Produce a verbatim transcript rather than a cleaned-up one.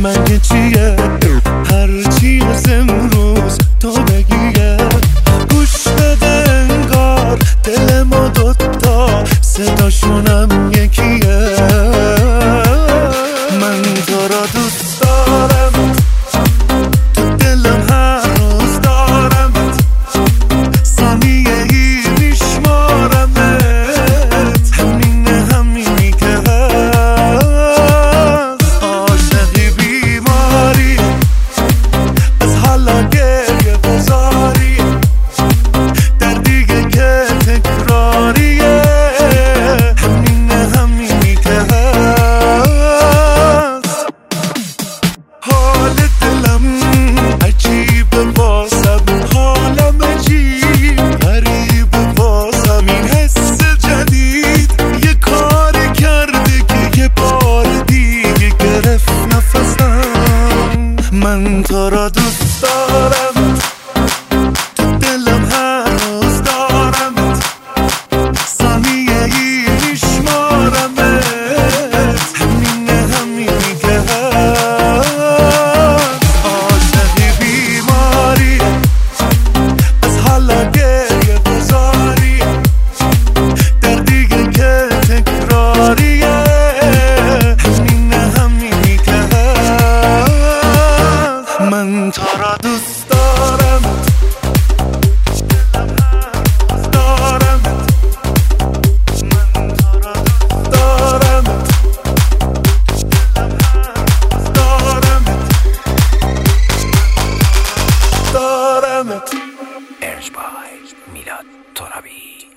مگه چیه هرچی از امروز تو بگیه. گوش بده انگار دل ما دوتا صداشونم یکیه. من تو را دوست دارم، تو دلم هر روز دارمت، ثانیه ای میشمارمت، همینه همینی که هست. عاشقی بیماری از حالا گریه بزاری، دردیه که تکراریه، همینه همینی که هست. حال دلم عجیبه واسم، حالم عجیب غریبه واسم، این حس جدید یه کاری کرده که یه بار دیگه گرفت نفسم. من تو را دوست دارم، تو دلم هر روز دارمت، ثانیه ای میشمارمت، همینه همینی که هست. عاشقی بیماری از حالا گریه بزاری، دردیه که تکراریه، همینه همینی که هست. من تو را دوست دارم، دارمت، من تو را دوست دارم، دارمت، دارمت. ارج بای میلاد ترابی.